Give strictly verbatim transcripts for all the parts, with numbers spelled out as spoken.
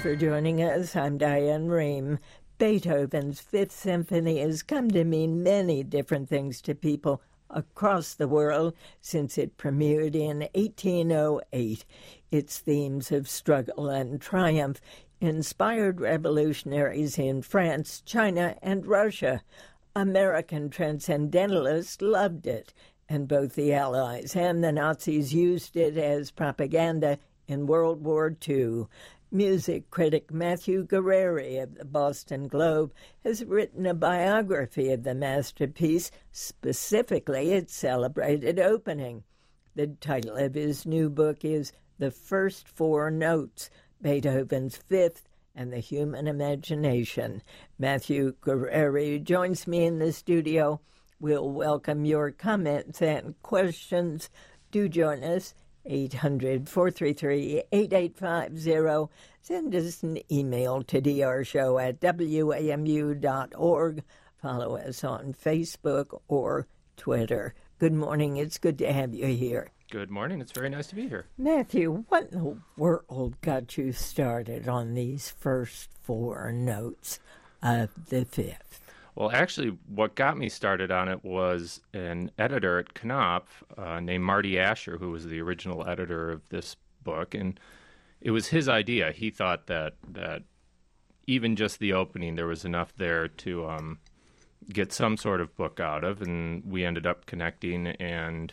for joining us. I'm Diane Rehm. Beethoven's Fifth Symphony has come to mean many different things to people across the world since it premiered in eighteen oh eight. Its themes of struggle and triumph inspired revolutionaries in France, China, and Russia. American transcendentalists loved it, and both the Allies and the Nazis used it as propaganda in World War Two. Music critic Matthew Guerrieri of the Boston Globe has written a biography of the masterpiece, specifically its celebrated opening. The title of his new book is The First Four Notes, Beethoven's Fifth and the Human Imagination. Matthew Guerrieri joins me in the studio. We'll welcome your comments and questions. Do join us, eight hundred, four three three, eight eight five zero. Send us an email to drshow at w a m u dot org. Follow us on Facebook or Twitter. Good morning. It's good to have you here. Good morning. It's very nice to be here. Matthew, what in the world got you started on these first four notes of the Fifth? Well, actually, what got me started on it was an editor at Knopf uh, named Marty Asher, who was the original editor of this book, and it was his idea. He thought that that even just the opening, there was enough there to um, get some sort of book out of, and we ended up connecting, and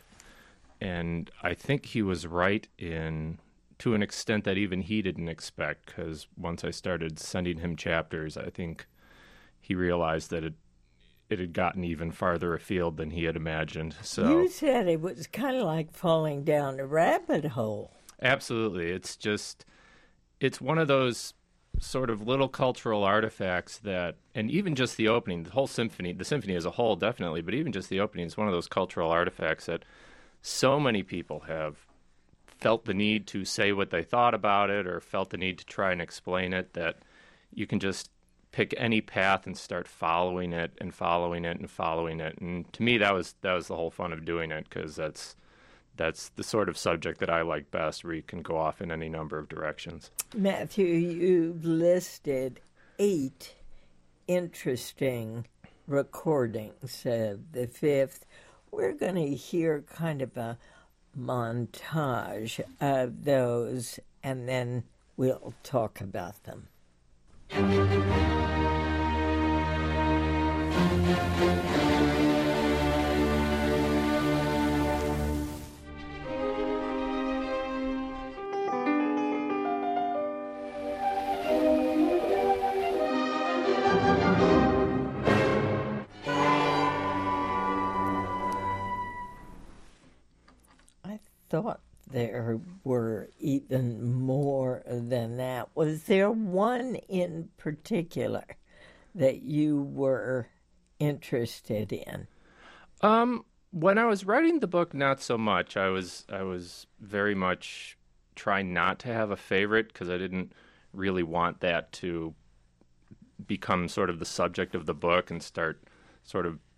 and I think he was right in to an extent that even he didn't expect, because once I started sending him chapters, I think he realized that it it had gotten even farther afield than he had imagined. So you said it was kind of like falling down a rabbit hole. Absolutely. It's just, it's one of those sort of little cultural artifacts that, and even just the opening, the whole symphony, the symphony as a whole definitely, but even just the opening is one of those cultural artifacts that so many people have felt the need to say what they thought about it or felt the need to try and explain it, that you can just pick any path and start following it and following it and following it. And to me, that was that was the whole fun of doing it, because that's that's the sort of subject that I like best, where you can go off in any number of directions. Matthew, you've listed eight interesting recordings of the Fifth. We're going to hear kind of a montage of those, and then we'll talk about them. I thought there were even more than that. Was there one in particular that you were interested in? Um, when I was writing the book, not so much. I was I was very much trying not to have a favorite, because I didn't really want that to become sort of the subject of the book and start sort of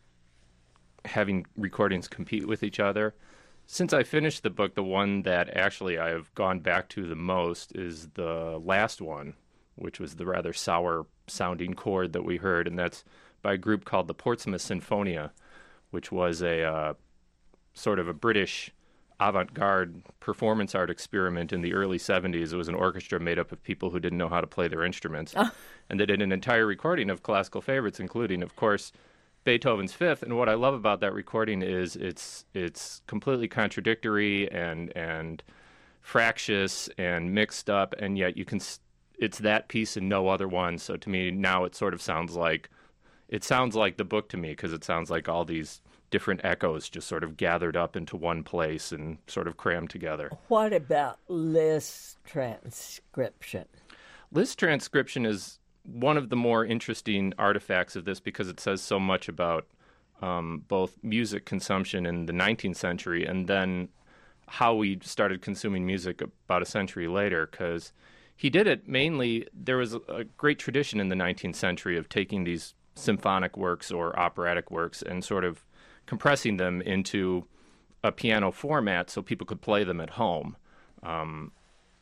having recordings compete with each other. Since I finished the book, the one that actually I've gone back to the most is the last one, which was the rather sour-sounding chord that we heard, and that's by a group called the Portsmouth Sinfonia, which was a uh, sort of a British avant-garde performance art experiment in the early seventies. It was an orchestra made up of people who didn't know how to play their instruments, oh. and they did an entire recording of classical favorites, including, of course, Beethoven's Fifth. And what I love about that recording is it's it's completely contradictory and and fractious and mixed up, and yet you can it's that piece and no other one. So to me now it sort of sounds like it sounds like the book to me, because it sounds like all these different echoes just sort of gathered up into one place and sort of crammed together. What about Liszt transcription? Liszt transcription is one of the more interesting artifacts of this, because it says so much about um, both music consumption in the nineteenth century and then how we started consuming music about a century later, because he did it mainly, there was a great tradition in the nineteenth century of taking these symphonic works or operatic works and sort of compressing them into a piano format so people could play them at home. Um,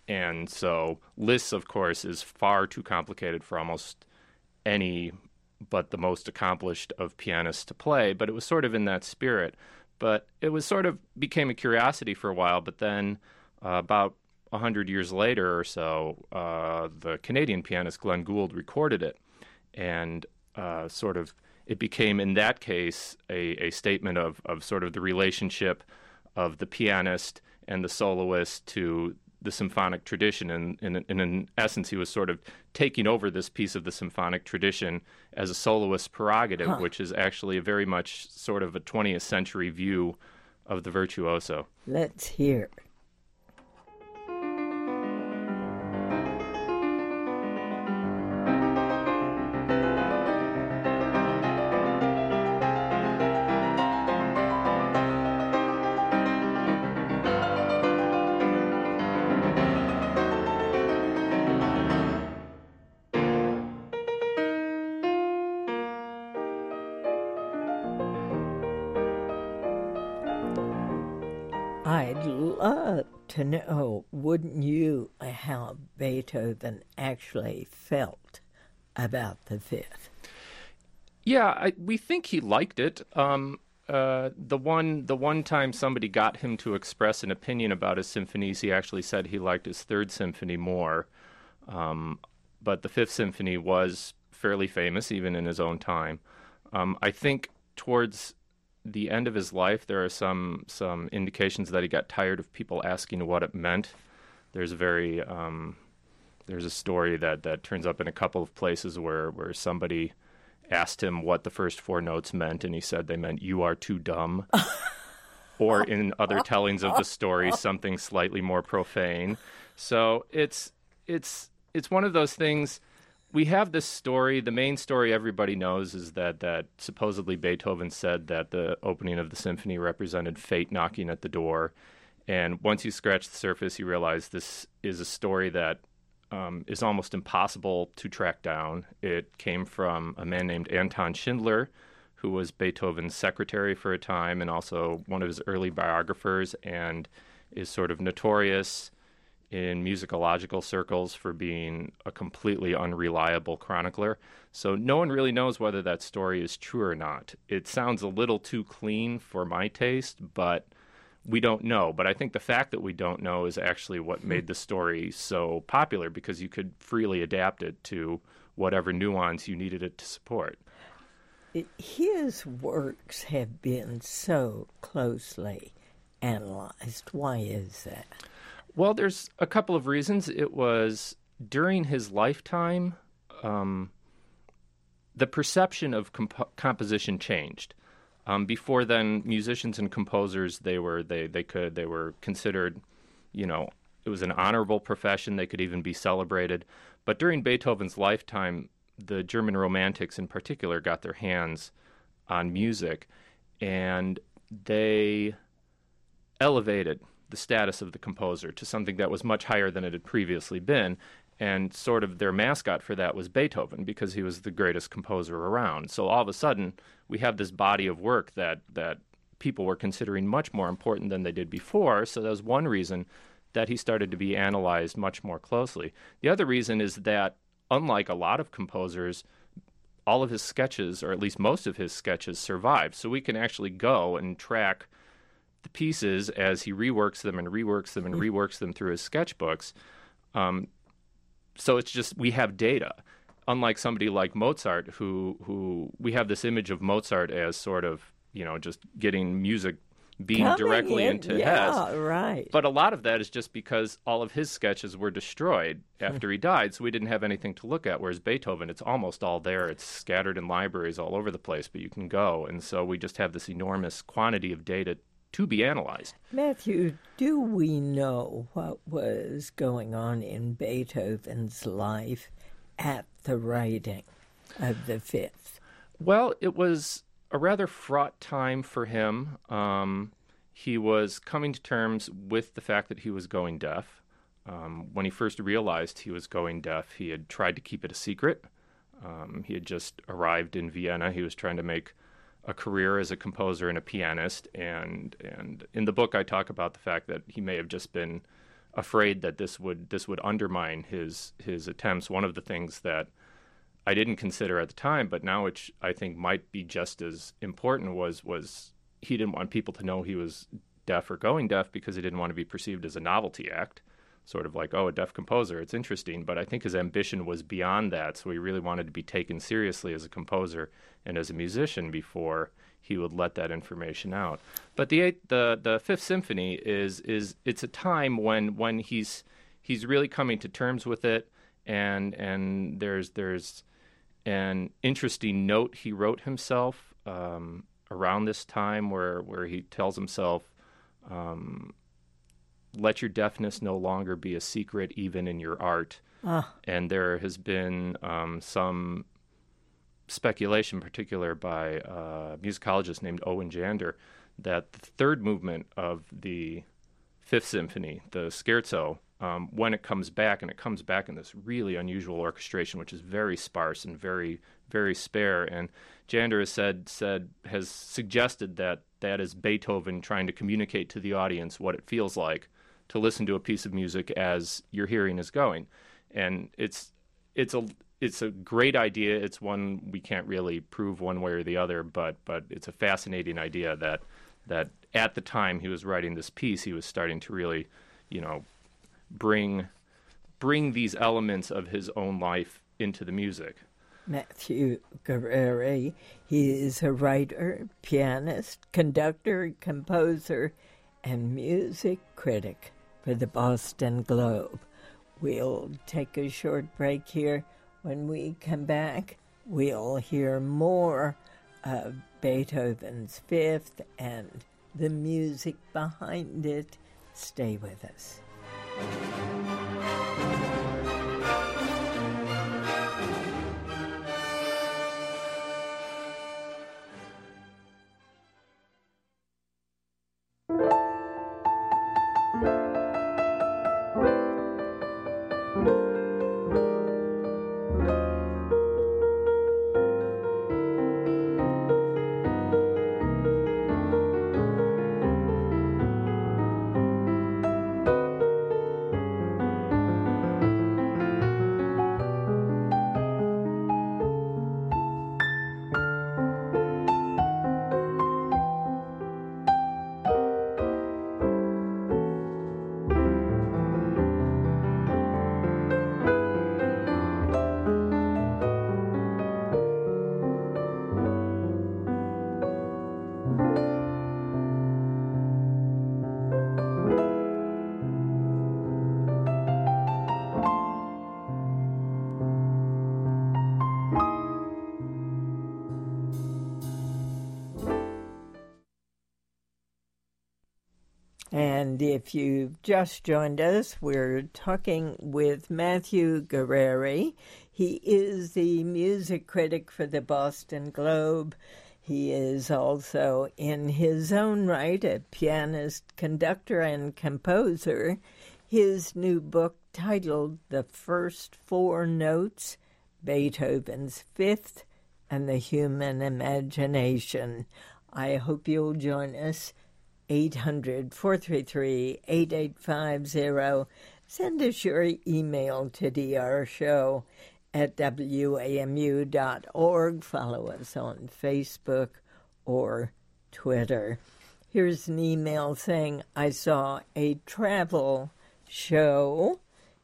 And so Liszt, of course, is far too complicated for almost any but the most accomplished of pianists to play, but it was sort of in that spirit. But it was sort of became a curiosity for a while, but then uh, about a hundred years later or so, uh, the Canadian pianist Glenn Gould recorded it, and uh, sort of it became, in that case, a, a statement of, of sort of the relationship of the pianist and the soloist to the symphonic tradition. And, and, and in essence, he was sort of taking over this piece of the symphonic tradition as a soloist's prerogative, huh. which is actually a very much sort of a twentieth century view of the virtuoso. Let's hear. I'd love to know, wouldn't you, how Beethoven actually felt about the Fifth? Yeah, I, we think he liked it. Um, uh, the one the one time somebody got him to express an opinion about his symphonies, he actually said he liked his Third Symphony more. Um, but the Fifth Symphony was fairly famous, even in his own time. Um, I think towards the end of his life, there are some some indications that he got tired of people asking what it meant. There's a very um, there's a story that, that turns up in a couple of places where, where somebody asked him what the first four notes meant, and he said they meant "you are too dumb." Or in other tellings of the story, something slightly more profane. So it's it's it's one of those things. We have this story. The main story everybody knows is that, that supposedly Beethoven said that the opening of the symphony represented fate knocking at the door. And once you scratch the surface, you realize this is a story that um, is almost impossible to track down. It came from a man named Anton Schindler, who was Beethoven's secretary for a time and also one of his early biographers, and is sort of notorious in musicological circles for being a completely unreliable chronicler. So no one really knows whether that story is true or not. It sounds a little too clean for my taste, but we don't know. But I think the fact that we don't know is actually what made the story so popular, because you could freely adapt it to whatever nuance you needed it to support. His works have been so closely analyzed. Why is that? Well, there's a couple of reasons. It was during his lifetime, um, the perception of comp- composition changed. Um, before then, musicians and composers, they were they they could they were considered, you know, it was an honorable profession. They could even be celebrated. But during Beethoven's lifetime, the German Romantics in particular got their hands on music, and they elevated the status of the composer to something that was much higher than it had previously been. And sort of their mascot for that was Beethoven, because he was the greatest composer around. So all of a sudden, we have this body of work that, that people were considering much more important than they did before. So that was one reason that he started to be analyzed much more closely. The other reason is that, unlike a lot of composers, all of his sketches, or at least most of his sketches, survive. So we can actually go and track the pieces as he reworks them and reworks them and reworks them through his sketchbooks. Um, so it's just, we have data. Unlike somebody like Mozart, who who we have this image of Mozart as sort of, you know, just getting music beamed Coming directly in, into yeah, his. right. But a lot of that is just because all of his sketches were destroyed after he died, so we didn't have anything to look at. Whereas Beethoven, it's almost all there. It's scattered in libraries all over the place, but you can go. And so we just have this enormous quantity of data to be analyzed. Matthew, do we know what was going on in Beethoven's life at the writing of the Fifth? Well, it was a rather fraught time for him. Um, he was coming to terms with the fact that he was going deaf. Um, when he first realized he was going deaf, he had tried to keep it a secret. Um, he had just arrived in Vienna. He was trying to make a career as a composer and a pianist. And, and in the book, I talk about the fact that he may have just been afraid that this would this would undermine his his attempts. One of the things that I didn't consider at the time, but now which I think might be just as important, was was he didn't want people to know he was deaf or going deaf because he didn't want to be perceived as a novelty act, sort of like, oh, a deaf composer, it's interesting. But I think his ambition was beyond that, so he really wanted to be taken seriously as a composer and as a musician before he would let that information out. But the eighth, the the Fifth Symphony is is it's a time when when he's he's really coming to terms with it, and and there's there's an interesting note he wrote himself um, around this time where where he tells himself, um, let your deafness no longer be a secret even in your art. Ah. And there has been um, some speculation, in particular by a musicologist named Owen Jander, that the third movement of the Fifth Symphony, the Scherzo, um, when it comes back, and it comes back in this really unusual orchestration, which is very sparse and very, very spare. And Jander has said, said has suggested that that is Beethoven trying to communicate to the audience what it feels like to listen to a piece of music as your hearing is going. And it's it's a it's a great idea. It's one we can't really prove one way or the other, but but it's a fascinating idea that that at the time he was writing this piece, he was starting to really, you know, bring bring these elements of his own life into the music. Matthew Guerrieri, he is a writer, pianist, conductor, composer, and music critic for the Boston Globe. We'll take a short break here. When we come back, we'll hear more of Beethoven's Fifth and the music behind it. Stay with us. And if you've just joined us, we're talking with Matthew Guerrieri. He is the music critic for the Boston Globe. He is also, in his own right, a pianist, conductor, and composer. His new book, titled The First Four Notes, Beethoven's Fifth and the Human Imagination. I hope you'll join us. eight hundred, four three three, eight eight five zero. Send us your email to D R show at W A M U dot org. Follow us on Facebook or Twitter. Here's an email saying, I saw a travel show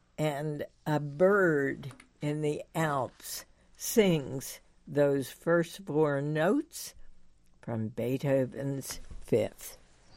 and a bird in the Alps sings those first four notes from Beethoven's Fifth.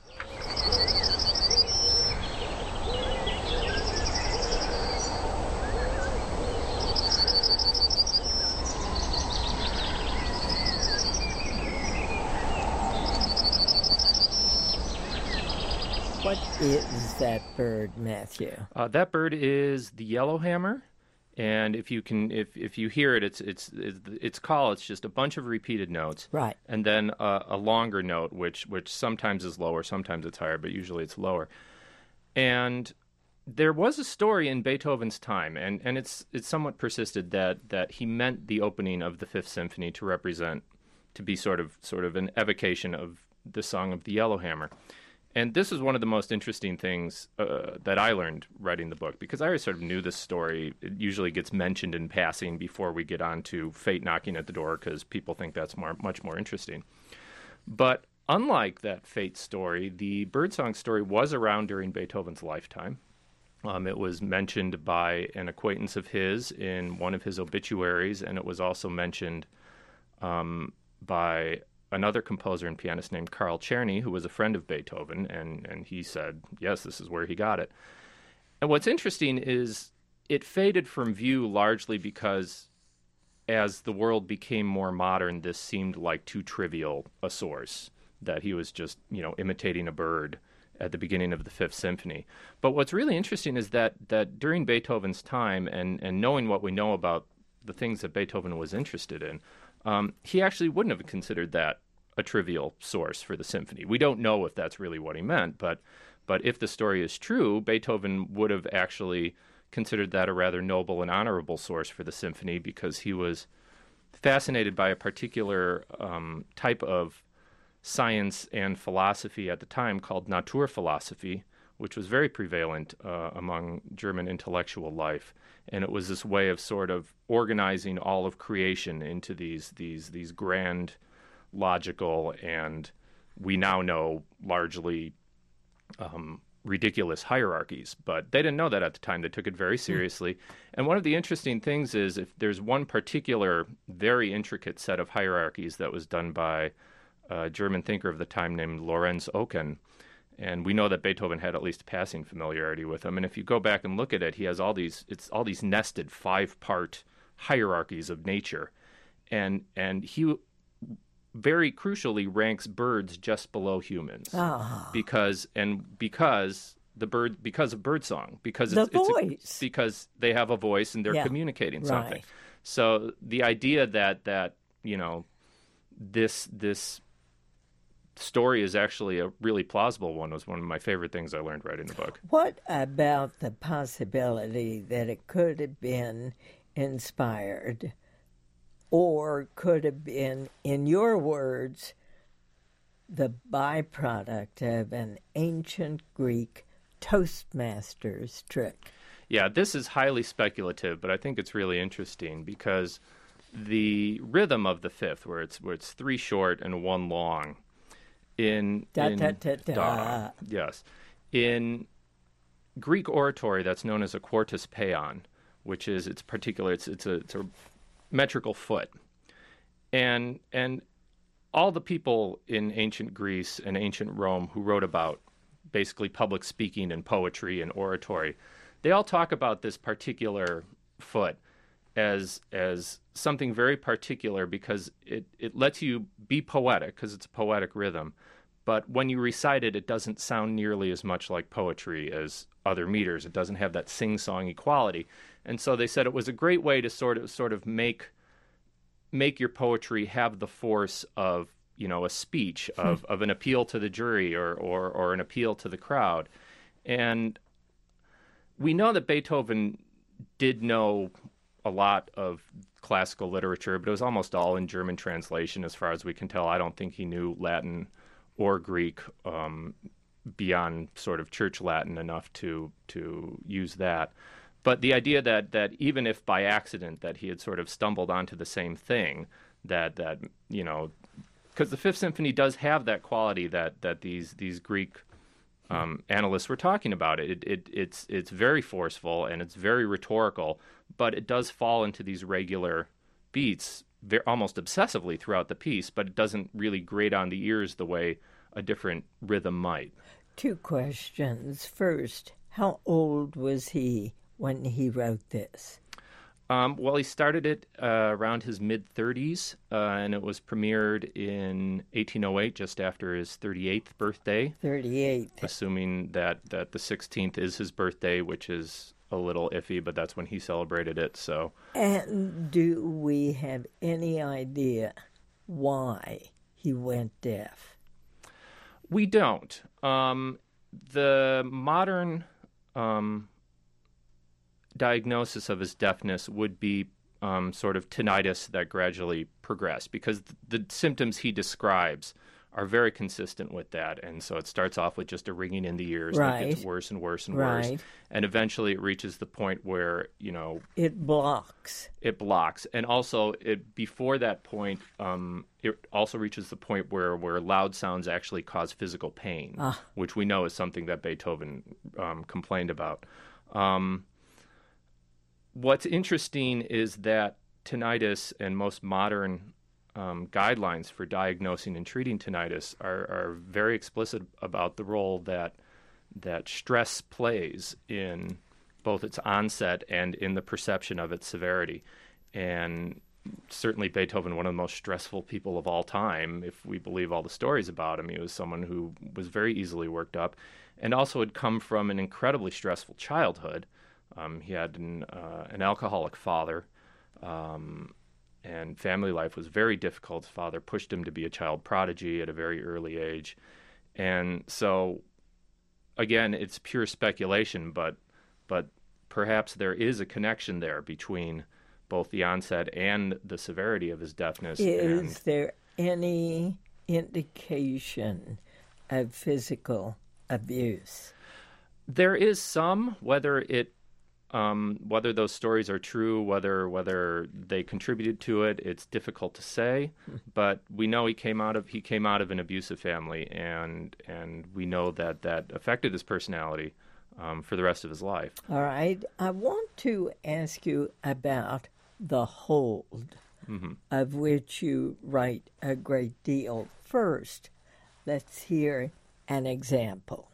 What is that bird, Matthew? Uh, that bird is the yellowhammer, and if you can, if if you hear it, it's it's it's, it's call. It's just a bunch of repeated notes, right? And then a, a longer note, which which sometimes is lower, sometimes it's higher, but usually it's lower. And there was a story in Beethoven's time, and, and it's it's somewhat persisted that that he meant the opening of the Fifth Symphony to represent, to be sort of sort of an evocation of the song of the Yellowhammer. and this is one of the most interesting things uh, that I learned writing the book, because I always sort of knew this story. It usually gets mentioned in passing before we get on to fate knocking at the door, because people think that's more, much more interesting. But unlike that fate story, the birdsong story was around during Beethoven's lifetime. Um, it was mentioned by an acquaintance of his in one of his obituaries, and it was also mentioned um, by another composer and pianist named Carl Czerny, who was a friend of Beethoven, and, and he said, yes, this is where he got it. And what's interesting is it faded from view largely because as the world became more modern, this seemed like too trivial a source, that he was just, you know, imitating a bird at the beginning of the Fifth Symphony. But what's really interesting is that that during Beethoven's time, and, and knowing what we know about the things that Beethoven was interested in, um, he actually wouldn't have considered that a trivial source for the symphony. We don't know if that's really what he meant, but but if the story is true, Beethoven would have actually considered that a rather noble and honorable source for the symphony, because he was fascinated by a particular um, type of science and philosophy at the time called Naturphilosophy, which was very prevalent uh, among German intellectual life. And it was this way of sort of organizing all of creation into these these these grand, logical, and we now know largely um, ridiculous hierarchies. But they didn't know that at the time. They took it very seriously. Mm. And one of the interesting things is, if there's one particular very intricate set of hierarchies that was done by a German thinker of the time named Lorenz Oken, and we know that Beethoven had at least a passing familiarity with him. And if you go back and look at it, he has all these it's all these nested five-part hierarchies of nature, and and he very crucially ranks birds just below humans. Oh. because and because the bird because of birdsong, because the it's, voice it's a, because they have a voice and they're yeah. communicating right. something. So the idea that that you know this this story is actually a really plausible one was one of my favorite things I learned writing the book. What about the possibility that it could have been inspired, or could have been, in your words, the byproduct of an ancient Greek Toastmasters trick? Yeah, this is highly speculative, but I think it's really interesting because the rhythm of the fifth, where it's where it's three short and one long, in, da, in da, da, da. da, yes, in Greek oratory, that's known as a quartus paeon, which is it's particular. It's it's a it's a metrical foot, and and all the people in ancient Greece and ancient Rome who wrote about basically public speaking and poetry and oratory, they all talk about this particular foot as as something very particular because it, it lets you be poetic because it's a poetic rhythm. But when you recite it, it doesn't sound nearly as much like poetry as other meters. It doesn't have that sing-songy quality. And so they said it was a great way to sort of sort of make make your poetry have the force of, you know, a speech, of, of an appeal to the jury or, or or an appeal to the crowd. And we know that Beethoven did know a lot of classical literature, but it was almost all in German translation as far as we can tell. I don't think he knew Latin or Greek um, beyond sort of church Latin enough to to use that. But the idea that that even if by accident that he had sort of stumbled onto the same thing, that that you know, because the Fifth Symphony does have that quality that that these these Greek um, analysts were talking about. It, it it's it's very forceful and it's very rhetorical, but it does fall into these regular beats very, almost obsessively throughout the piece, but it doesn't really grate on the ears the way a different rhythm might. Two questions. First, how old was he when he wrote this? Um, well, he started it uh, around his mid-thirties, uh, and it was premiered in eighteen oh eight, just after his thirty-eighth birthday. thirty-eighth. Assuming that, that the sixteenth is his birthday, which is a little iffy, but that's when he celebrated it. So, and do we have any idea why he went deaf? We don't. Um, the modern um, diagnosis of his deafness would be um, sort of tinnitus that gradually progressed, because the, the symptoms he describes are very consistent with that. And so it starts off with just a ringing in the ears, Right. and it gets worse and worse and Right. worse. And eventually it reaches the point where, you know, It blocks. it blocks. And also, it before that point, um, it also reaches the point where, where loud sounds actually cause physical pain, Ah. which we know is something that Beethoven um, complained about. Um, what's interesting is that tinnitus and most modern um, guidelines for diagnosing and treating tinnitus are, are very explicit about the role that that stress plays in both its onset and in the perception of its severity. And certainly Beethoven, one of the most stressful people of all time, if we believe all the stories about him. He was someone who was very easily worked up and also had come from an incredibly stressful childhood. Um, he had an, uh, an alcoholic father, um, and family life was very difficult. His father pushed him to be a child prodigy at a very early age. And so, again, it's pure speculation, but but perhaps there is a connection there between both the onset and the severity of his deafness. Is and there any indication of physical abuse? There is some, whether it um, whether those stories are true, whether whether they contributed to it, it's difficult to say. But we know he came out of he came out of an abusive family, and and we know that that affected his personality um, for the rest of his life. All right. I want to ask you about the hold, Mm-hmm. of which you write a great deal. First, let's hear an example.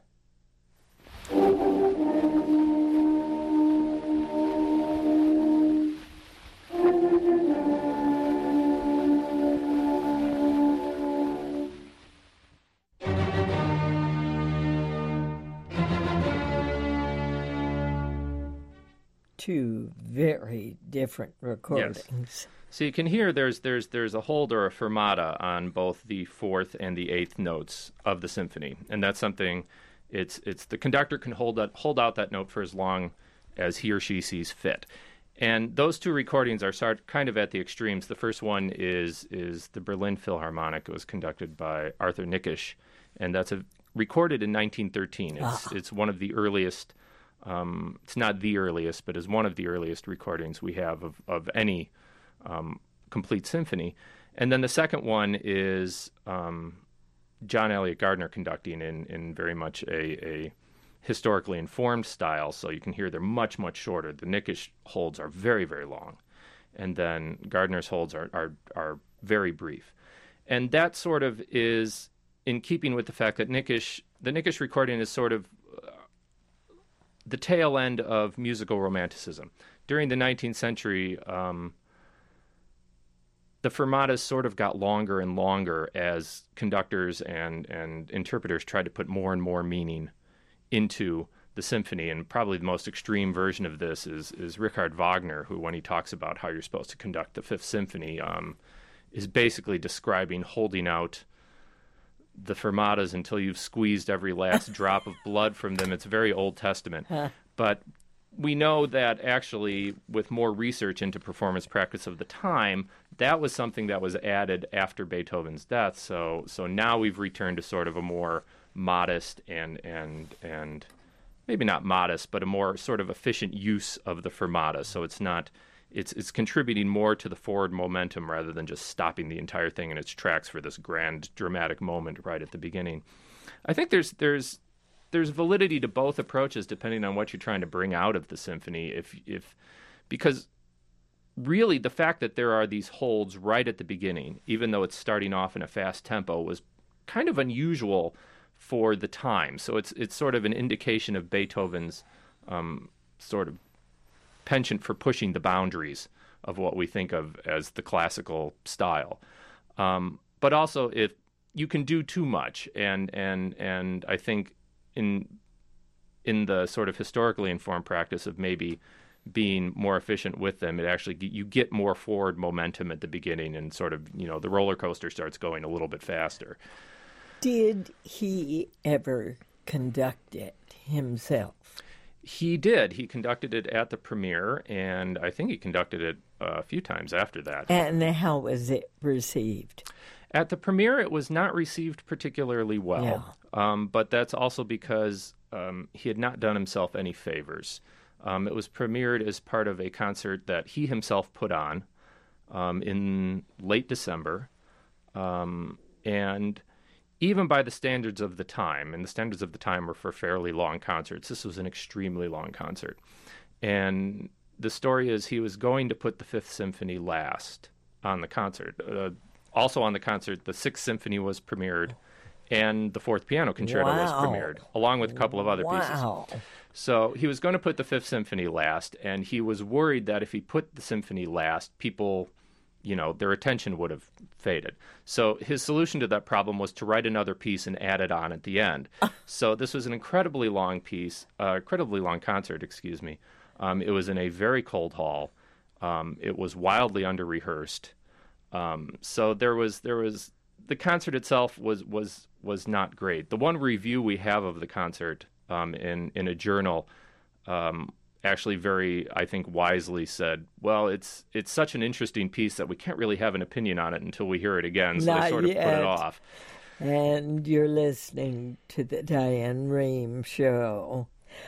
Two very different recordings. So you can hear there's there's there's a hold or a fermata on both the fourth and the eighth notes of the symphony, and that's something. It's it's the conductor can hold that hold out that note for as long as he or she sees fit, and those two recordings are sort kind of at the extremes. The first one is is the Berlin Philharmonic. It was conducted by Arthur Nikisch, and that's a, recorded in nineteen thirteen. It's Ah. it's one of the earliest. Um, it's not the earliest, but is one of the earliest recordings we have of of any um, complete symphony. And then the second one is um, John Elliott Gardner conducting in, in very much a, a historically informed style, so you can hear they're much, much shorter. The Nikisch holds are very, very long, and then Gardner's holds are, are, are very brief. And that sort of is in keeping with the fact that Nikisch, the Nikisch recording is sort of uh, the tail end of musical romanticism. During the nineteenth century, um, the fermatas sort of got longer and longer as conductors and, and interpreters tried to put more and more meaning into the symphony. And probably the most extreme version of this is, is Richard Wagner, who, when he talks about how you're supposed to conduct the Fifth Symphony, um, is basically describing holding out the fermatas until you've squeezed every last drop of blood from them. It's very Old Testament. Huh. But we know that actually, with more research into performance practice of the time, that was something that was added after Beethoven's death. So, so now we've returned to sort of a more modest and and and maybe not modest, but a more sort of efficient use of the fermata. So it's not, it's it's contributing more to the forward momentum rather than just stopping the entire thing in its tracks for this grand dramatic moment right at the beginning. I think there's there's there's validity to both approaches depending on what you're trying to bring out of the symphony. If if because really the fact that there are these holds right at the beginning, even though it's starting off in a fast tempo, was kind of unusual for the time. So it's it's sort of an indication of Beethoven's um, sort of penchant for pushing the boundaries of what we think of as the classical style. Um, but also, if you can do too much, and and and I think in in the sort of historically informed practice of maybe being more efficient with them, it actually you get more forward momentum at the beginning, and sort of, you know, the roller coaster starts going a little bit faster. Did he ever conduct it himself? He did. He conducted it at the premiere, and I think he conducted it a few times after that. And how was it received? At the premiere, it was not received particularly well, Yeah. um, but that's also because um, he had not done himself any favors. Um, it was premiered as part of a concert that he himself put on um, in late December, um, and even by the standards of the time, and the standards of the time were for fairly long concerts, this was an extremely long concert. And the story is he was going to put the Fifth Symphony last on the concert. Uh, also on the concert, the Sixth Symphony was premiered, and the Fourth Piano Concerto Wow. was premiered, along with a couple of other Wow. pieces. So he was going to put the Fifth Symphony last, and he was worried that if he put the symphony last, people, you know, their attention would have faded. So his solution to that problem was to write another piece and add it on at the end. So this was an incredibly long piece, uh, incredibly long concert, excuse me. Um, it was in a very cold hall. Um, it was wildly under-rehearsed. Um, so there was there was the concert itself was was was not great. The one review we have of the concert um, in in a journal um, actually very, I think, wisely said, well, it's it's such an interesting piece that we can't really have an opinion on it until we hear it again. So Not they sort of yet. put it off. And you're listening to the Diane Rehm Show.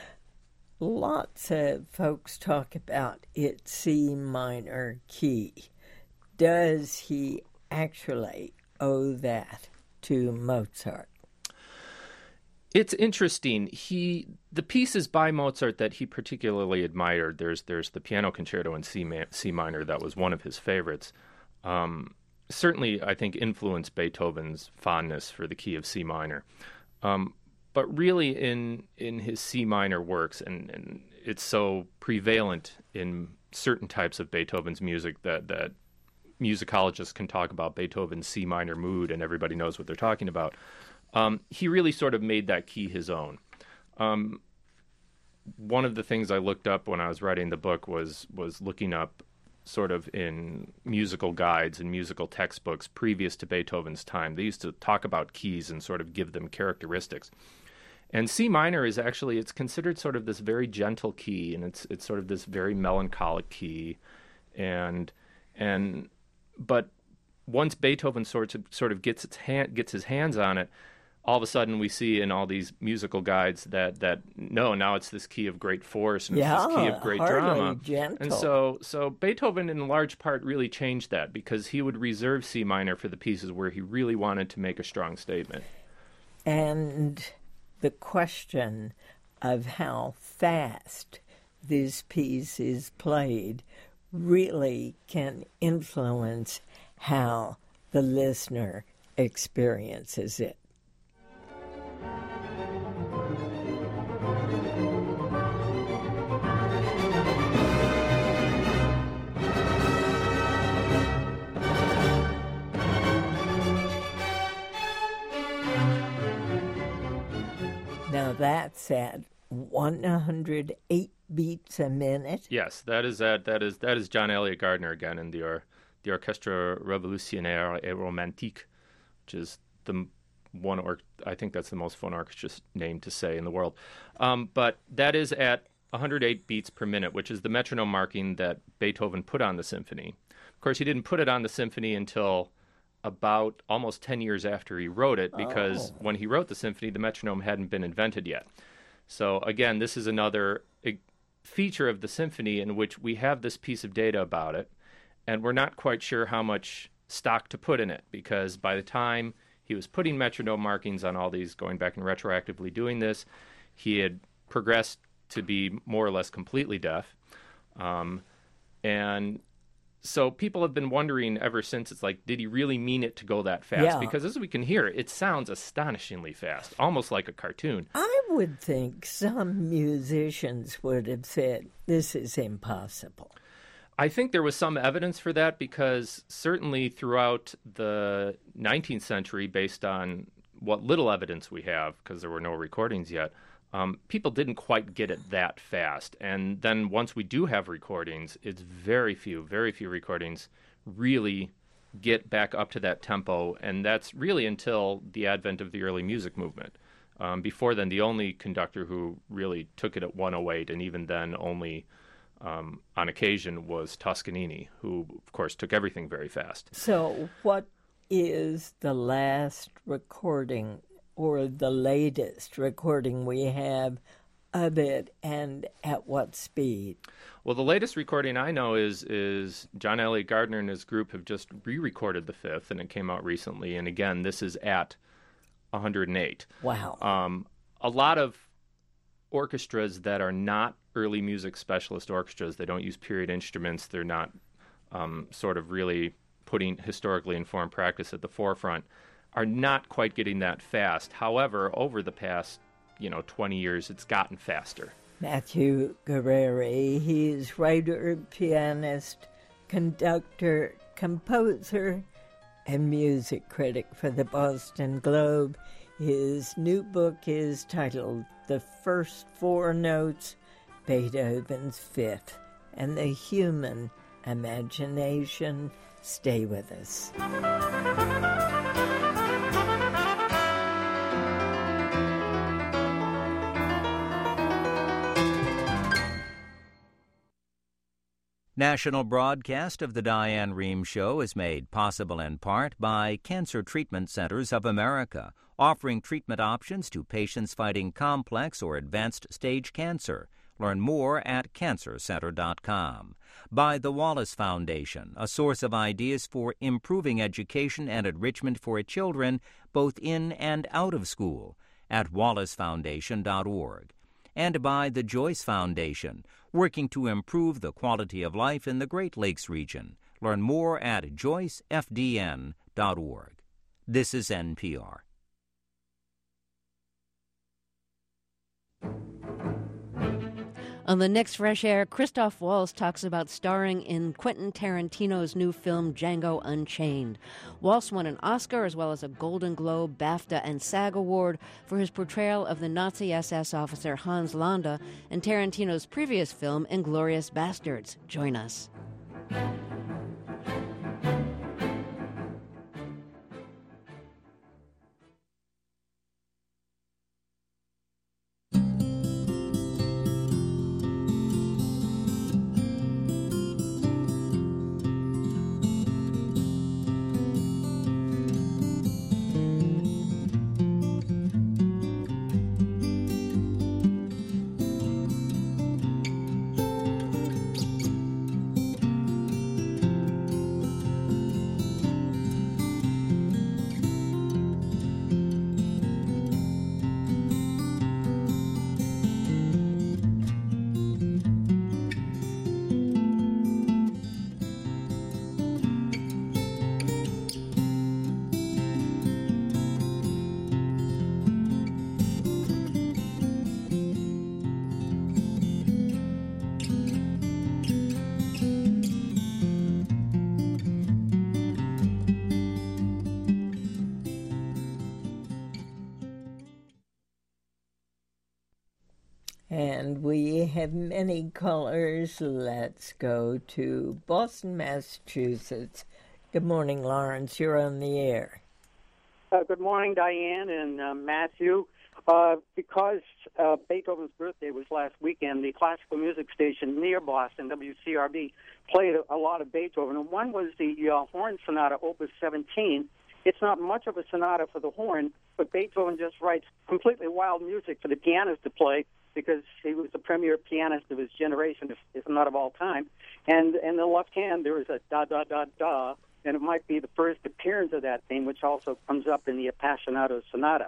Lots of folks talk about its C minor key. Does he actually owe that to Mozart? It's interesting. He the pieces by Mozart that he particularly admired. There's there's the Piano Concerto in C, ma- C minor that was one of his favorites. Um, certainly, I think influenced Beethoven's fondness for the key of C minor. Um, but really, in in his C minor works, and, and it's so prevalent in certain types of Beethoven's music that that musicologists can talk about Beethoven's C minor mood, and everybody knows what they're talking about. Um, he really sort of made that key his own. Um, one of the things I looked up when I was writing the book was was looking up sort of in musical guides and musical textbooks previous to Beethoven's time. They used to talk about keys and sort of give them characteristics. And C minor is actually, it's considered sort of this very gentle key, and it's it's sort of this very melancholic key. And and but once Beethoven sort of sort of gets its hand, gets his hands on it, all of a sudden we see in all these musical guides that, that no, now it's this key of great force and Yeah, it's this key of great hardly drama. gentle. And so so Beethoven in large part really changed that, because he would reserve C minor for the pieces where he really wanted to make a strong statement. And the question of how fast this piece is played really can influence how the listener experiences it. Now that's at one hundred eight beats a minute. Yes, that is that that is that is John Elliott Gardner again in the or, the Orchestre Révolutionnaire et Romantique, which is the one or I think that's the most fun orchestra name to say in the world. Um, but that is at one hundred eight beats per minute, which is the metronome marking that Beethoven put on the symphony. Of course, he didn't put it on the symphony until about almost ten years after he wrote it, because Oh. when he wrote the symphony, the metronome hadn't been invented yet. So again, this is another e- feature of the symphony in which we have this piece of data about it, and we're not quite sure how much stock to put in it, because by the time he was putting metronome markings on all these, going back and retroactively doing this, he had progressed to be more or less completely deaf. Um, and so people have been wondering ever since, it's like, did he really mean it to go that fast? Yeah. Because as we can hear, it sounds astonishingly fast, almost like a cartoon. I would think some musicians would have said, this is impossible. I think there was some evidence for that, because certainly throughout the nineteenth century, based on what little evidence we have, because there were no recordings yet, um, people didn't quite get it that fast. And then once we do have recordings, it's very few, very few recordings really get back up to that tempo. And that's really until the advent of the early music movement. Um, before then, the only conductor who really took it at one oh eight, and even then only Um, on occasion, was Toscanini, who, of course, took everything very fast. So what is the last recording or the latest recording we have of it, and at what speed? Well, the latest recording I know is is John Elliott Gardner and his group have just re-recorded the fifth, and it came out recently. And again, this is at one hundred eight. Wow. Um, a lot of orchestras that are not early music specialist orchestras, they don't use period instruments, they're not um, sort of really putting historically informed practice at the forefront, are not quite getting that fast. However, over the past, you know, twenty years, it's gotten faster. Matthew Guerrieri, he's writer, pianist, conductor, composer, and music critic for the Boston Globe. His new book is titled The First Four Notes, Beethoven's Fifth, and the Human Imagination. Stay with us. National broadcast of the Diane Rehm Show is made possible in part by Cancer Treatment Centers of America, offering treatment options to patients fighting complex or advanced stage cancer. Learn more at cancer center dot com. By the Wallace Foundation, a source of ideas for improving education and enrichment for children both in and out of school at wallace foundation dot org. And by the Joyce Foundation, working to improve the quality of life in the Great Lakes region. Learn more at joyce f d n dot org. This is N P R. On the next Fresh Air, Christoph Waltz talks about starring in Quentin Tarantino's new film Django Unchained. Waltz won an Oscar as well as a Golden Globe, BAFTA, and SAG Award for his portrayal of the Nazi S S officer Hans Landa in Tarantino's previous film Inglourious Basterds. Join us. And we have many callers. Let's go to Boston, Massachusetts. Good morning, Lawrence. You're on the air. Uh, good morning, Diane and uh, Matthew. Uh, because uh, Beethoven's birthday was last weekend, the classical music station near Boston, W C R B, played a, a lot of Beethoven. And one was the uh, Horn Sonata, Opus seventeen. It's not much of a sonata for the horn, but Beethoven just writes completely wild music for the pianist to play, because he was the premier pianist of his generation, if, if not of all time. And in the left hand, there is a da-da-da-da, and it might be the first appearance of that theme, which also comes up in the Appassionato Sonata.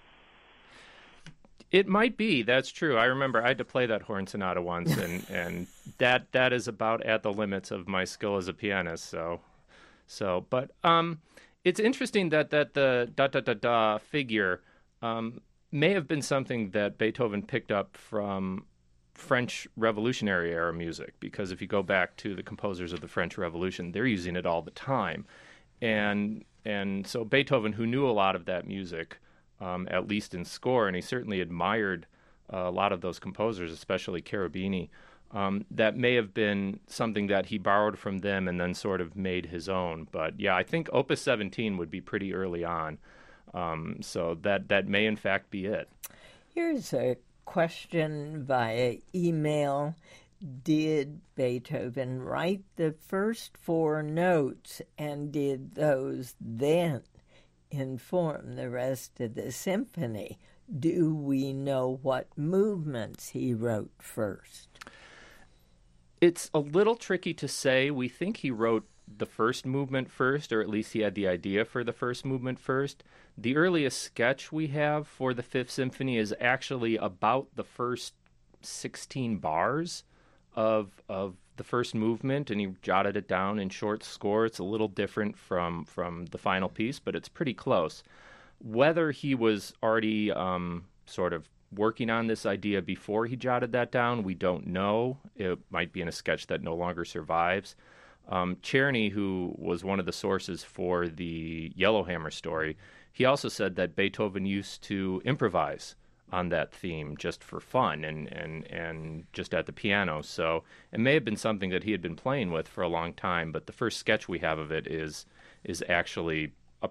It might be. That's true. I remember I had to play that horn sonata once, and, and that that is about at the limits of my skill as a pianist. So, so, but um, it's interesting that that the da-da-da-da figure um, may have been something that Beethoven picked up from French Revolutionary era music, because if you go back to the composers of the French Revolution, they're using it all the time. And and so Beethoven, who knew a lot of that music, um, at least in score, and he certainly admired uh, a lot of those composers, especially Cherubini, um, that may have been something that he borrowed from them and then sort of made his own. But yeah, I think Opus seventeen would be pretty early on. Um, so that, that may, in fact, be it. Here's a question via email. did Beethoven write the first four notes, and did those then inform the rest of the symphony? Do we know what movements he wrote first? It's a little tricky to say. We think he wrote the first movement first, or at least he had the idea for the first movement first. The earliest sketch we have for the Fifth Symphony is actually about the first sixteen bars of of the first movement, and he jotted it down in short score. It's a little different from, from the final piece, but it's pretty close. Whether he was already um, sort of working on this idea before he jotted that down, we don't know. It might be in a sketch that no longer survives. Um, Czerny, who was one of the sources for the Yellowhammer story, he also said that Beethoven used to improvise on that theme just for fun and, and, and just at the piano. So it may have been something that he had been playing with for a long time, but the first sketch we have of it is is actually a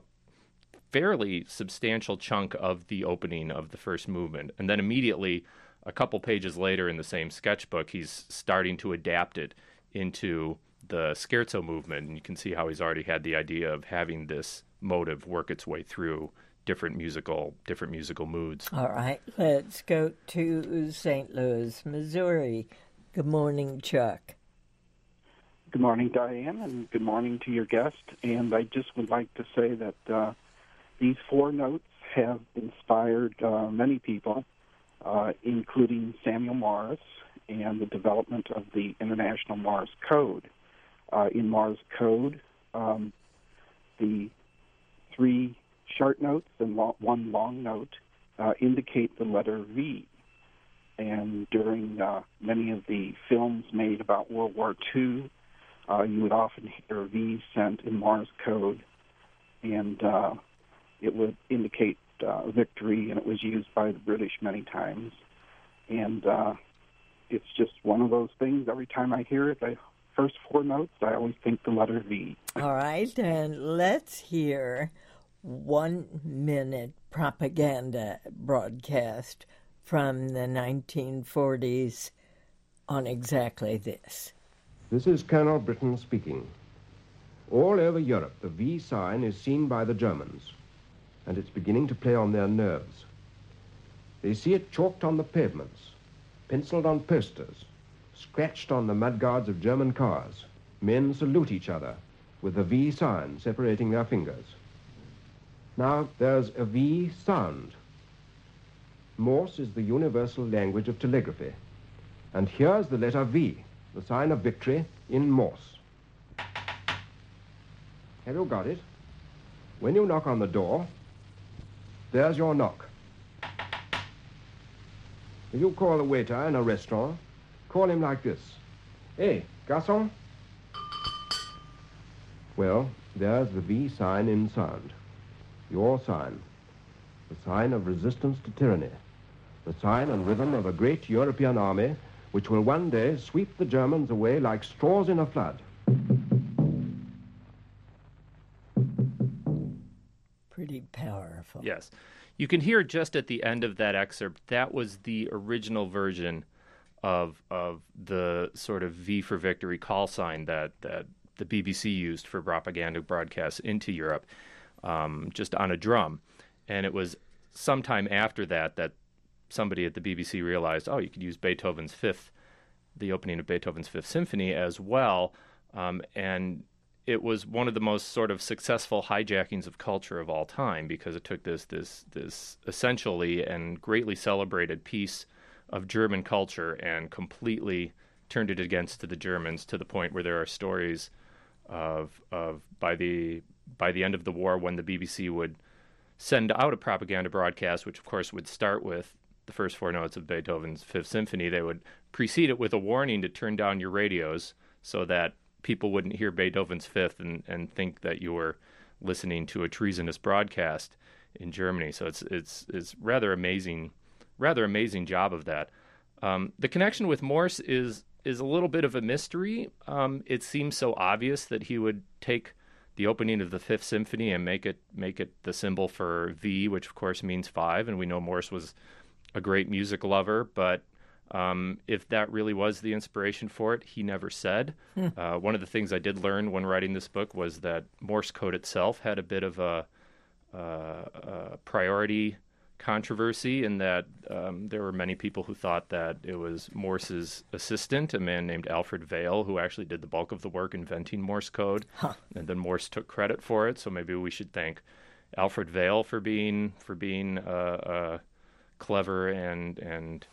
fairly substantial chunk of the opening of the first movement. And then immediately, a couple pages later in the same sketchbook, he's starting to adapt it into the scherzo movement, and you can see how he's already had the idea of having this motive work its way through different musical different musical moods. All right, let's go to Saint Louis, Missouri. Good morning, Chuck. Good morning, Diane, and good morning to your guest. And I just would like to say that uh, these four notes have inspired uh, many people, uh, including Samuel Morse and the development of the International Morse Code. Uh, in Morse Code, um, the three short notes and lo- one long note uh, indicate the letter V. And during uh, many of the films made about World War Two, uh, you would often hear V sent in Morse code, and uh, it would indicate uh, victory, and it was used by the British many times. And uh, it's just one of those things. Every time I hear it, the first four notes, I always think the letter V. All right, and let's hear one-minute propaganda broadcast from the nineteen forties on exactly this. This is Colonel Britain speaking. All over Europe, the V sign is seen by the Germans, and it's beginning to play on their nerves. They see it chalked on the pavements, penciled on posters, scratched on the mudguards of German cars. Men salute each other with the V sign separating their fingers. Now, there's a V sound. Morse is the universal language of telegraphy. And here's the letter V, the sign of victory in Morse. Have you got it? When you knock on the door, there's your knock. If you call a waiter in a restaurant, call him like this. Hey, garçon? Well, there's the V sign in sound. Your sign. The sign of resistance to tyranny. The sign and rhythm of a great European army which will one day sweep the Germans away like straws in a flood. Pretty powerful. Yes. You can hear just at the end of that excerpt, that was the original version of of the sort of V for Victory call sign that, that the B B C used for propaganda broadcasts into Europe, um, just on a drum. And it was sometime after that that somebody at the B B C realized, oh, you could use Beethoven's fifth, the opening of Beethoven's Fifth Symphony as well. Um, and it was one of the most sort of successful hijackings of culture of all time, because it took this this this essentially and greatly celebrated piece of German culture and completely turned it against the Germans, to the point where there are stories of of by the by the end of the war, when the B B C would send out a propaganda broadcast, which of course would start with the first four notes of Beethoven's Fifth Symphony, they would precede it with a warning to turn down your radios so that people wouldn't hear Beethoven's Fifth and, and think that you were listening to a treasonous broadcast in Germany. So it's it's it's rather amazing, rather amazing job of that. Um, the connection with Morse is is a little bit of a mystery. Um, it seems so obvious that he would take the opening of the Fifth Symphony and make it make it the symbol for V, which of course means five, and we know Morse was a great music lover, but Um, if that really was the inspiration for it, he never said. Hmm. Uh, one of the things I did learn when writing this book was that Morse code itself had a bit of a, uh, a priority controversy in that um, there were many people who thought that it was Morse's assistant, a man named Alfred Vail, who actually did the bulk of the work inventing Morse code. Huh. And then Morse took credit for it. So maybe we should thank Alfred Vail for being for being uh, uh, clever and and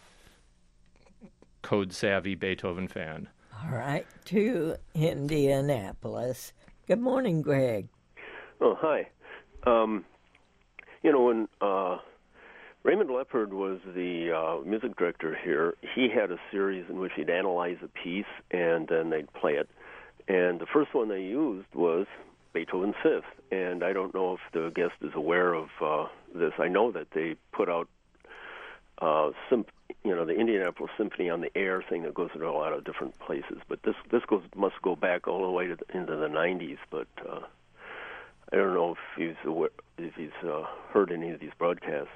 code-savvy Beethoven fan. All right, to Indianapolis. Good morning, Greg. Oh, hi. Um, you know, when uh, Raymond Leppard was the uh, music director here, he had a series in which he'd analyze a piece, and then they'd play it. And the first one they used was Beethoven's Fifth. And I don't know if the guest is aware of uh, this. I know that they put out uh, symp- you know, the Indianapolis Symphony on the Air thing that goes to a lot of different places. But this this goes must go back all the way to the, into the nineties. But uh, I don't know if he's aware, if he's uh, heard any of these broadcasts.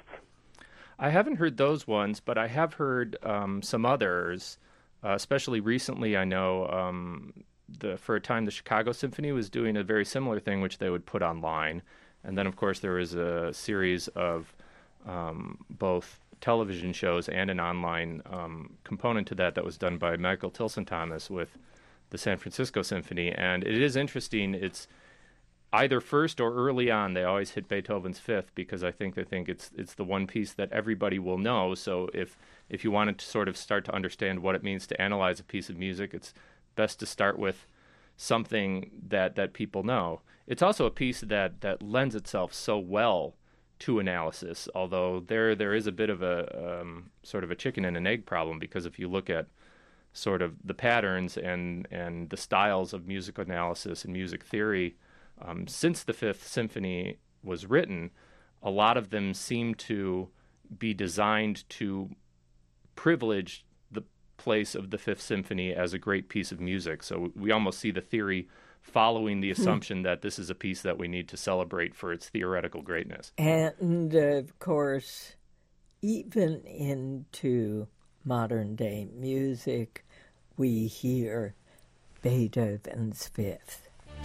I haven't heard those ones, but I have heard um, some others, uh, especially recently. I know um, the for a time the Chicago Symphony was doing a very similar thing, which they would put online. And then, of course, there was a series of um, both television shows and an online um, component to that that was done by Michael Tilson Thomas with the San Francisco Symphony. And it is interesting. It's either first or early on, they always hit Beethoven's Fifth because I think they think it's it's the one piece that everybody will know. So if if you wanted to sort of start to understand what it means to analyze a piece of music, it's best to start with something that, that people know. It's also a piece that, that lends itself so well to analysis, although there there is a bit of a um, sort of a chicken and an egg problem, because if you look at sort of the patterns and, and the styles of music analysis and music theory, um, since the Fifth Symphony was written, a lot of them seem to be designed to privilege the place of the Fifth Symphony as a great piece of music. So we almost see the theory following the assumption that this is a piece that we need to celebrate for its theoretical greatness. And, of course, even into modern-day music, we hear Beethoven's Fifth.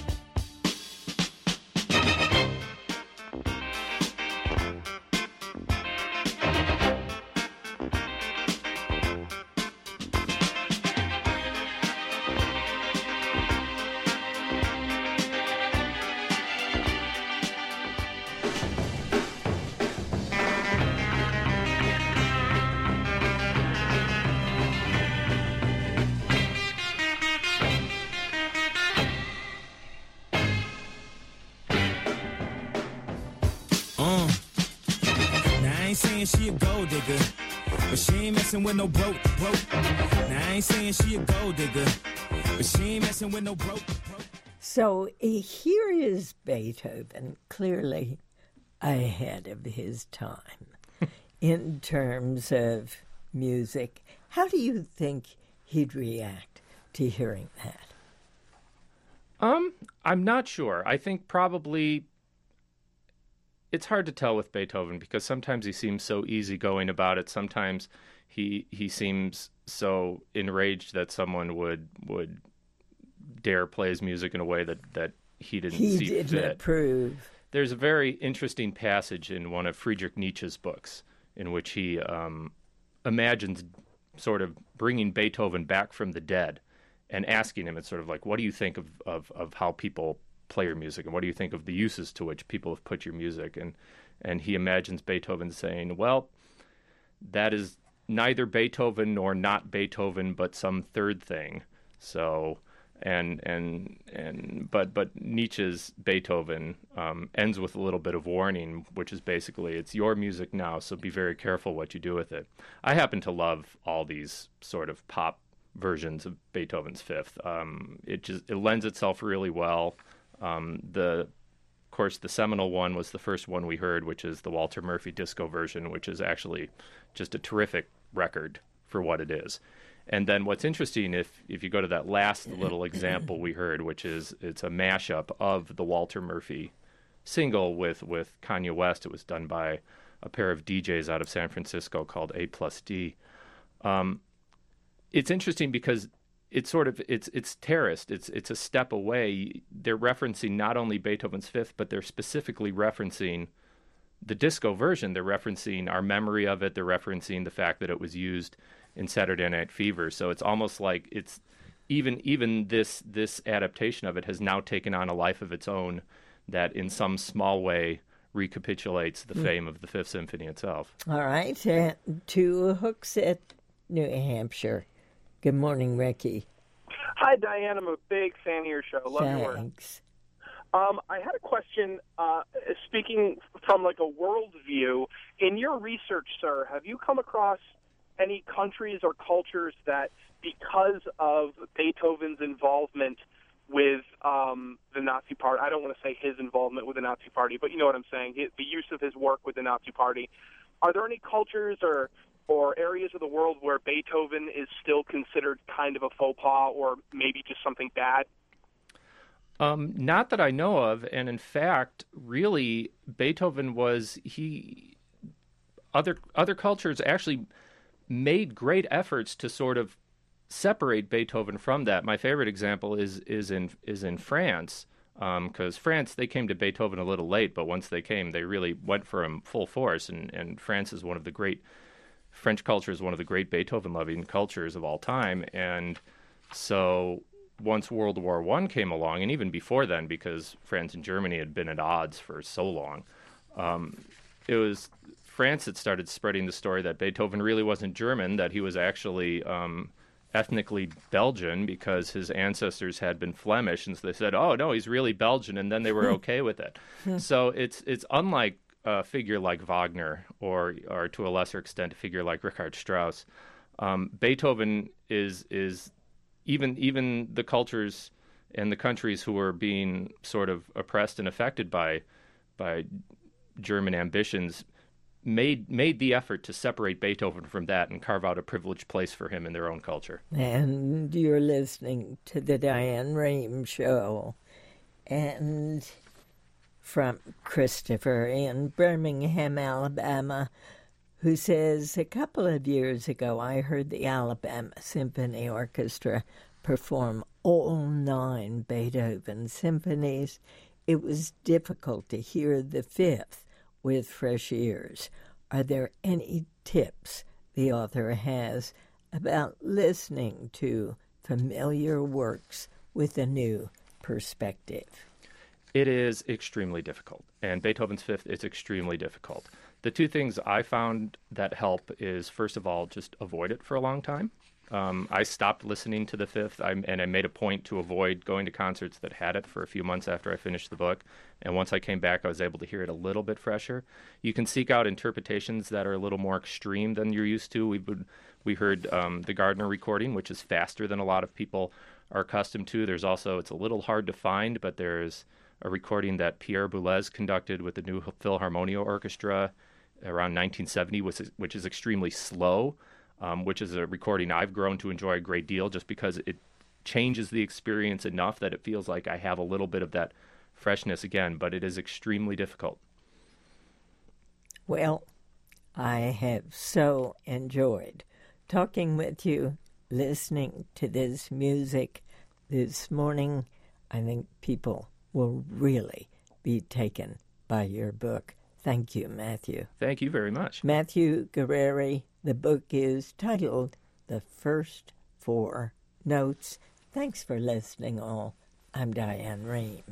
She a gold digger, but she ain't messing with no broke, broke. Now I ain't saying she a gold digger, but she ain't messing with no broke, broke. So uh, here is Beethoven, clearly ahead of his time in terms of music. How do you think he'd react to hearing that? Um, I'm not sure. I think probably it's hard to tell with Beethoven because sometimes he seems so easygoing about it. Sometimes he he seems so enraged that someone would would dare play his music in a way that, that he didn't he see didn't fit. approve. There's a very interesting passage in one of Friedrich Nietzsche's books in which he um, imagines sort of bringing Beethoven back from the dead and asking him, it's sort of like, what do you think of, of, of how people play your music, and what do you think of the uses to which people have put your music? And and he imagines Beethoven saying, well, that is neither Beethoven nor not Beethoven, but some third thing. So and and and but but Nietzsche's Beethoven um, ends with a little bit of warning, which is basically, it's your music now, so be very careful what you do with it. I happen to love all these sort of pop versions of Beethoven's Fifth. Um, it just it lends itself really well. Um, the, of course, the seminal one was the first one we heard, which is the Walter Murphy disco version, which is actually just a terrific record for what it is. And then what's interesting, if if you go to that last little example we heard, which is it's a mashup of the Walter Murphy single with, with Kanye West. It was done by a pair of D Js out of San Francisco called A Plus D. Um, it's interesting because it's sort of it's it's terraced. It's it's a step away. They're referencing not only Beethoven's Fifth, but they're specifically referencing the disco version. They're referencing our memory of it. They're referencing the fact that it was used in Saturday Night Fever. So it's almost like it's even even this this adaptation of it has now taken on a life of its own that in some small way recapitulates the mm. fame of the Fifth Symphony itself. All right. Uh, to Hooksett, New Hampshire. Good morning, Ricky. Hi, Diane. I'm a big fan of your show. Love Thanks. your work. Um, I had a question, uh, speaking from like a world view. In your research, sir, have you come across any countries or cultures that, because of Beethoven's involvement with um, the Nazi Party, I don't want to say his involvement with the Nazi Party, but you know what I'm saying, his, the use of his work with the Nazi Party, are there any cultures or or areas of the world where Beethoven is still considered kind of a faux pas or maybe just something bad? Um, not that I know of, and in fact, really, Beethoven was, he, other other cultures actually made great efforts to sort of separate Beethoven from that. My favorite example is is in is in France, because um, France, they came to Beethoven a little late, but once they came, they really went for him full force, and, and France is one of the great, French culture is one of the great Beethoven-loving cultures of all time, and so once World War One came along, and even before then, because France and Germany had been at odds for so long, um, it was France that started spreading the story that Beethoven really wasn't German, that he was actually um, ethnically Belgian because his ancestors had been Flemish, and so they said, "Oh no, he's really Belgian," and then they were okay with it. So it's it's unlike a figure like Wagner, or or to a lesser extent, a figure like Richard Strauss. Um, Beethoven is is even even the cultures and the countries who were being sort of oppressed and affected by by German ambitions made made the effort to separate Beethoven from that and carve out a privileged place for him in their own culture. And you're listening to the Diane Rehm Show. And from Christopher in Birmingham, Alabama, who says, a couple of years ago I heard the Alabama Symphony Orchestra perform all nine Beethoven symphonies. It was difficult to hear the fifth with fresh ears. Are there any tips the author has about listening to familiar works with a new perspective? It is extremely difficult, and Beethoven's Fifth is extremely difficult. The two things I found that help is, first of all, just avoid it for a long time. Um, I stopped listening to the Fifth, I, and I made a point to avoid going to concerts that had it for a few months after I finished the book. And once I came back, I was able to hear it a little bit fresher. You can seek out interpretations that are a little more extreme than you're used to. We would, we heard um, the Gardner recording, which is faster than a lot of people are accustomed to. There's also, it's a little hard to find, but there's a recording that Pierre Boulez conducted with the New Philharmonia Orchestra around nineteen seventy, which is, which is extremely slow, um, which is a recording I've grown to enjoy a great deal just because it changes the experience enough that it feels like I have a little bit of that freshness again, but it is extremely difficult. Well, I have so enjoyed talking with you, listening to this music this morning. I think people will really be taken by your book. Thank you, Matthew. Thank you very much. Matthew Guerrieri. The book is titled The First Four Notes. Thanks for listening, all. I'm Diane Rehm.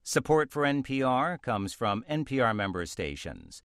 Support for N P R comes from N P R member stations.